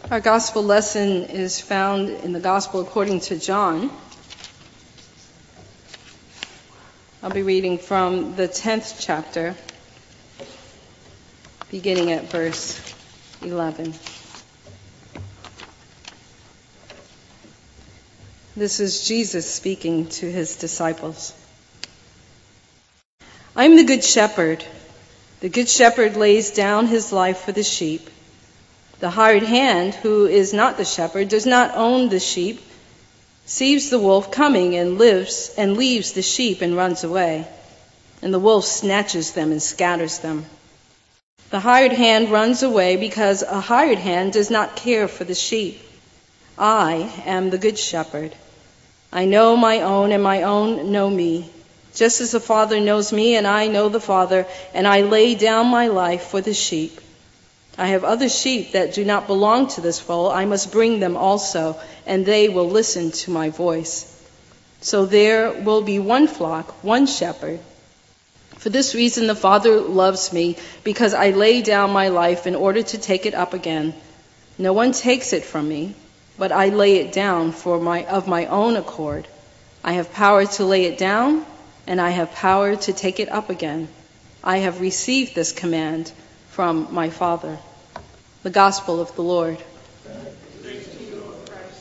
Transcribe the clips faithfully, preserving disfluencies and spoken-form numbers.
Our gospel lesson is found in the Gospel according to John. I'll be reading from the tenth chapter, beginning at verse eleven. This is Jesus speaking to his disciples. I am the good shepherd. The good shepherd lays down his life for the sheep. The hired hand, who is not the shepherd, does not own the sheep, sees the wolf coming and lives and leaves the sheep and runs away. And the wolf snatches them and scatters them. The hired hand runs away because a hired hand does not care for the sheep. I am the good shepherd. I know my own, and my own know me. Just as the Father knows me, and I know the Father, and I lay down my life for the sheep. I have other sheep that do not belong to this fold. I must bring them also, and they will listen to my voice. So there will be one flock, one shepherd. For this reason the Father loves me, because I lay down my life in order to take it up again. No one takes it from me, but I lay it down for my of my own accord. I have power to lay it down, and I have power to take it up again. I have received this command from my Father. The Gospel of the Lord. Thanks to you, Lord Christ.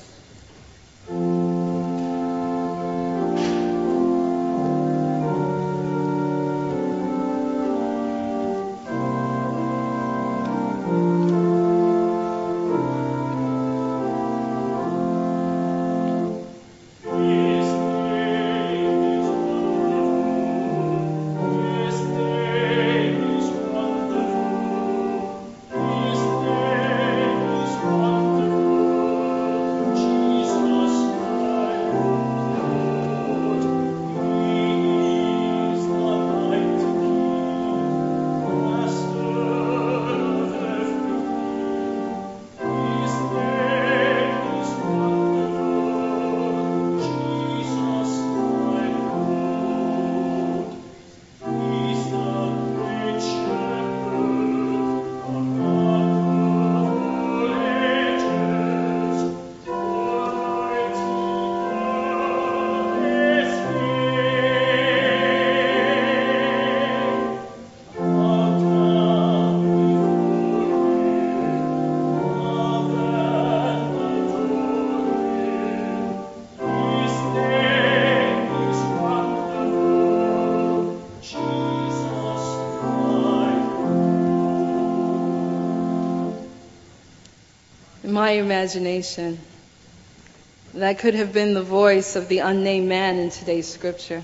In my imagination, that could have been the voice of the unnamed man in today's scripture.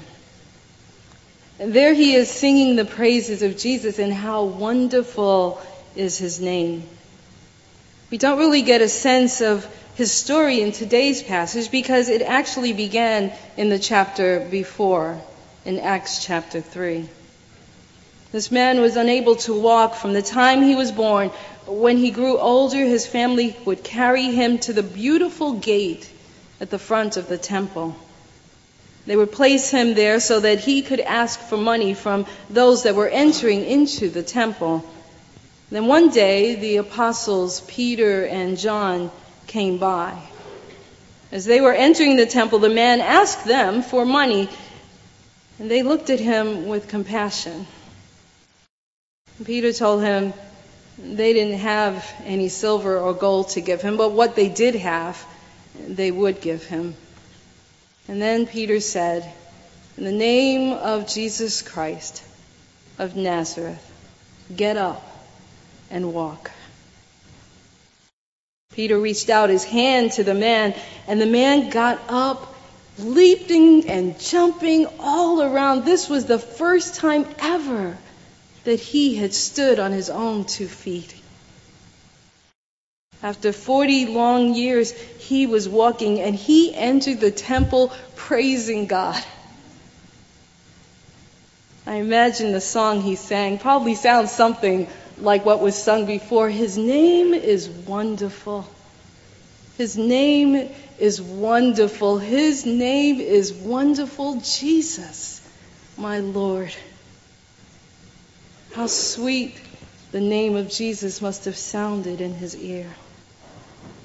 And there he is singing the praises of Jesus and how wonderful is his name. We don't really get a sense of his story in today's passage because it actually began in the chapter before, in Acts chapter three. This man was unable to walk from the time he was born. When he grew older, his family would carry him to the beautiful gate at the front of the temple. They would place him there so that he could ask for money from those that were entering into the temple. Then one day, the apostles Peter and John came by. As they were entering the temple, the man asked them for money, and they looked at him with compassion. Peter told him they didn't have any silver or gold to give him, but what they did have, they would give him. And then Peter said, "In the name of Jesus Christ of Nazareth, get up and walk." Peter reached out his hand to the man, and the man got up, leaping and jumping all around. This was the first time ever that he had stood on his own two feet. After forty long years, he was walking, and he entered the temple praising God. I imagine the song he sang probably sounds something like what was sung before. His name is wonderful. His name is wonderful. His name is wonderful, Jesus, my Lord. How sweet the name of Jesus must have sounded in his ear.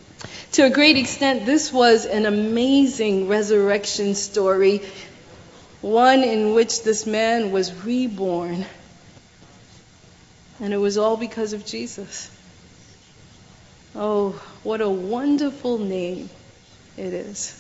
To a great extent, this was an amazing resurrection story, one in which this man was reborn. And it was all because of Jesus. Oh, what a wonderful name it is.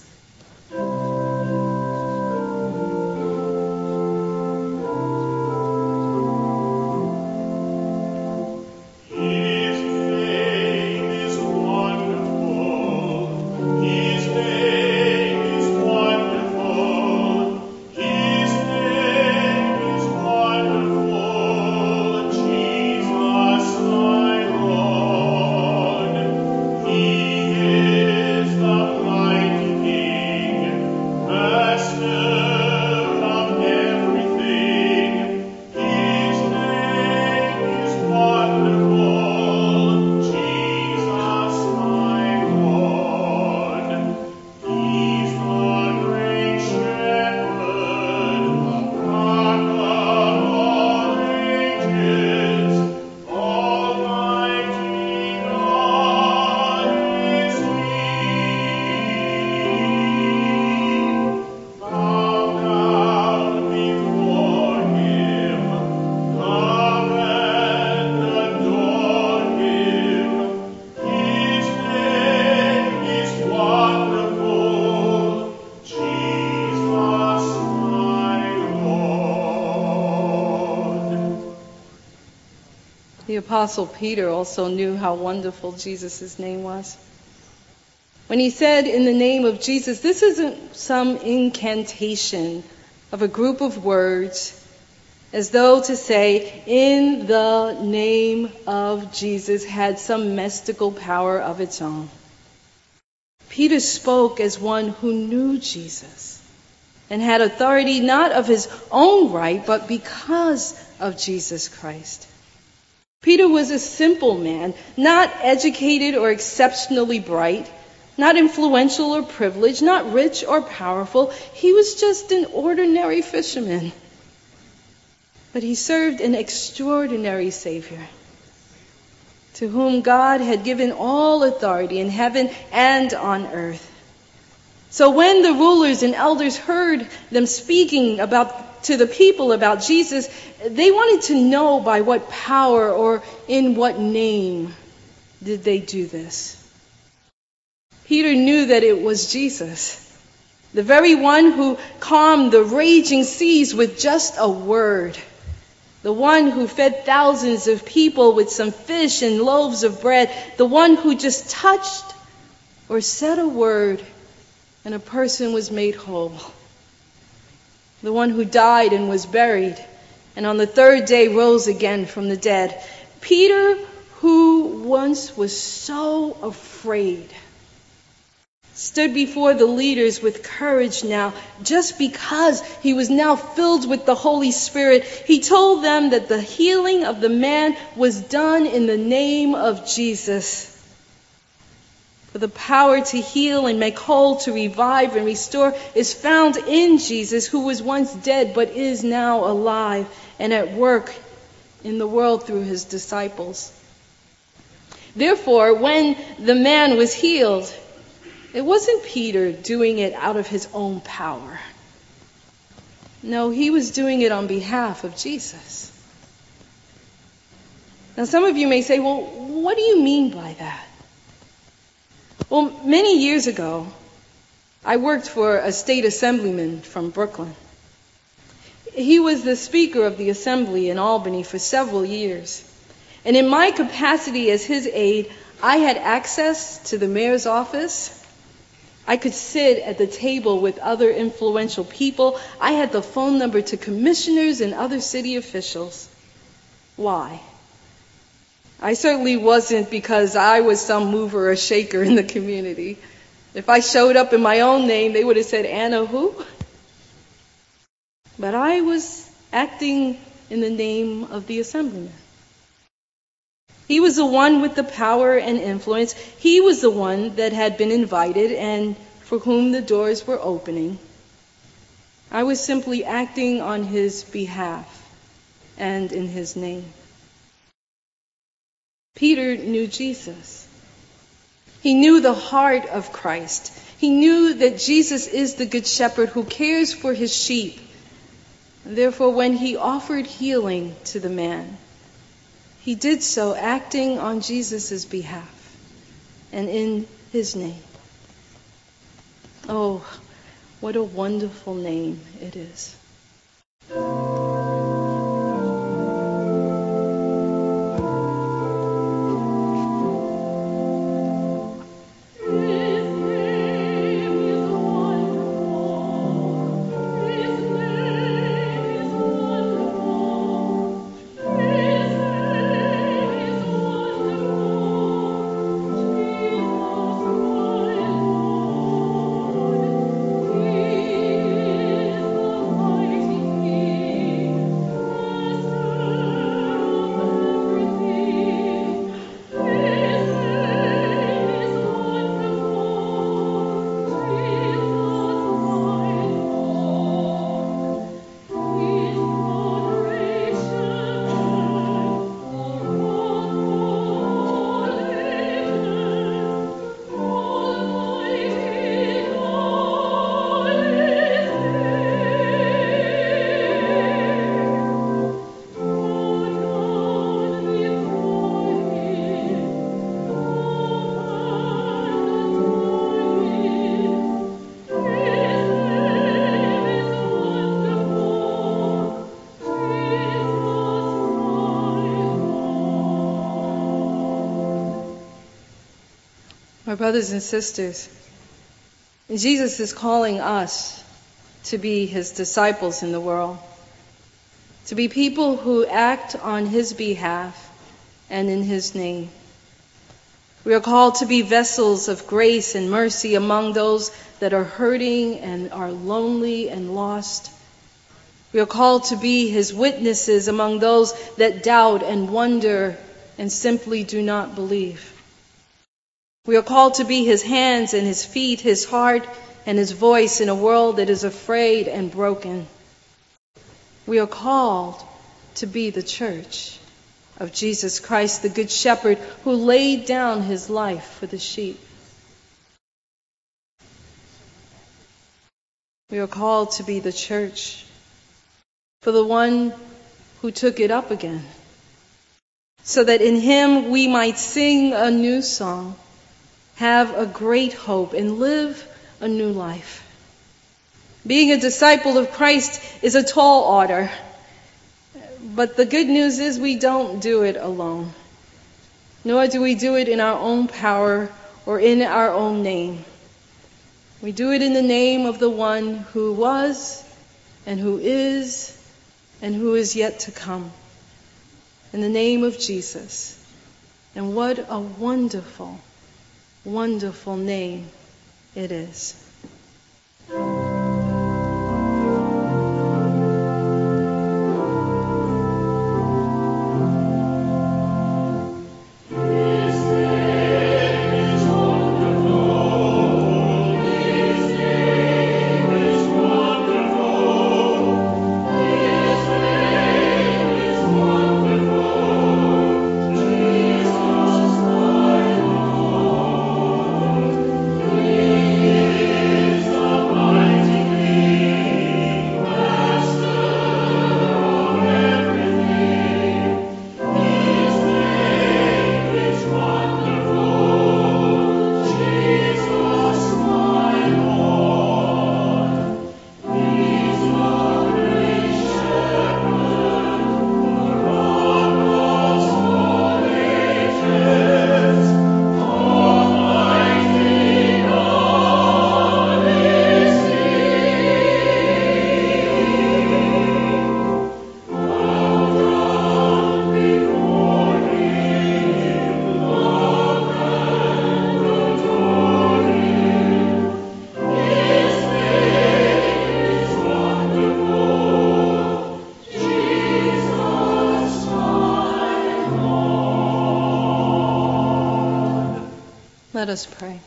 The Apostle Peter also knew how wonderful Jesus' name was. When he said, in the name of Jesus, this isn't some incantation of a group of words, as though to say, in the name of Jesus had some mystical power of its own. Peter spoke as one who knew Jesus and had authority not of his own right, but because of Jesus Christ. Peter was a simple man, not educated or exceptionally bright, not influential or privileged, not rich or powerful. He was just an ordinary fisherman. But he served an extraordinary Savior, to whom God had given all authority in heaven and on earth. So when the rulers and elders heard them speaking about to the people about Jesus, they wanted to know by what power or in what name did they do this. Peter knew that it was Jesus, the very one who calmed the raging seas with just a word, the one who fed thousands of people with some fish and loaves of bread, the one who just touched or said a word and a person was made whole. The one who died and was buried, and on the third day rose again from the dead. Peter, who once was so afraid, stood before the leaders with courage now, just because he was now filled with the Holy Spirit. He told them that the healing of the man was done in the name of Jesus. For the power to heal and make whole, to revive and restore is found in Jesus, who was once dead but is now alive and at work in the world through his disciples. Therefore, when the man was healed, it wasn't Peter doing it out of his own power. No, he was doing it on behalf of Jesus. Now, some of you may say, well, what do you mean by that? Well, many years ago, I worked for a state assemblyman from Brooklyn. He was the speaker of the assembly in Albany for several years. And in my capacity as his aide, I had access to the mayor's office. I could sit at the table with other influential people. I had the phone number to commissioners and other city officials. Why? I certainly wasn't because I was some mover or shaker in the community. If I showed up in my own name, they would have said, Anna who? But I was acting in the name of the assemblyman. He was the one with the power and influence. He was the one that had been invited and for whom the doors were opening. I was simply acting on his behalf and in his name. Peter knew Jesus. He knew the heart of Christ. He knew that Jesus is the good shepherd who cares for his sheep. Therefore, when he offered healing to the man, he did so acting on Jesus' behalf and in his name. Oh, what a wonderful name it is. My brothers and sisters, Jesus is calling us to be his disciples in the world, to be people who act on his behalf and in his name. We are called to be vessels of grace and mercy among those that are hurting and are lonely and lost. We are called to be his witnesses among those that doubt and wonder and simply do not believe. We are called to be his hands and his feet, his heart and his voice in a world that is afraid and broken. We are called to be the church of Jesus Christ, the Good Shepherd who laid down his life for the sheep. We are called to be the church for the one who took it up again, so that in him we might sing a new song, have a great hope, and live a new life. Being a disciple of Christ is a tall order, but the good news is we don't do it alone, nor do we do it in our own power or in our own name. We do it in the name of the one who was and who is and who is yet to come, in the name of Jesus. And what a wonderful wonderful name it is. Let us pray.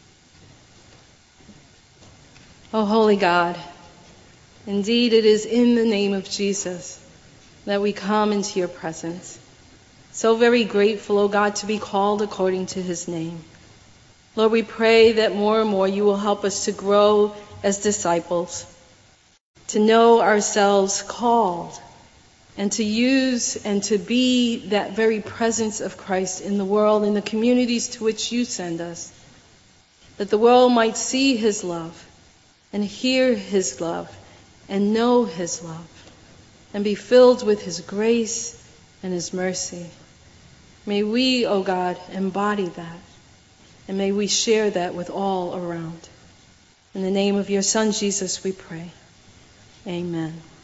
O holy God, indeed it is in the name of Jesus that we come into your presence. So very grateful, O God, to be called according to his name. Lord, we pray that more and more you will help us to grow as disciples, to know ourselves called, and to use and to be that very presence of Christ in the world, in the communities to which you send us, that the world might see his love and hear his love and know his love and be filled with his grace and his mercy. May we, O God, embody that, and may we share that with all around. In the name of your Son, Jesus, we pray. Amen.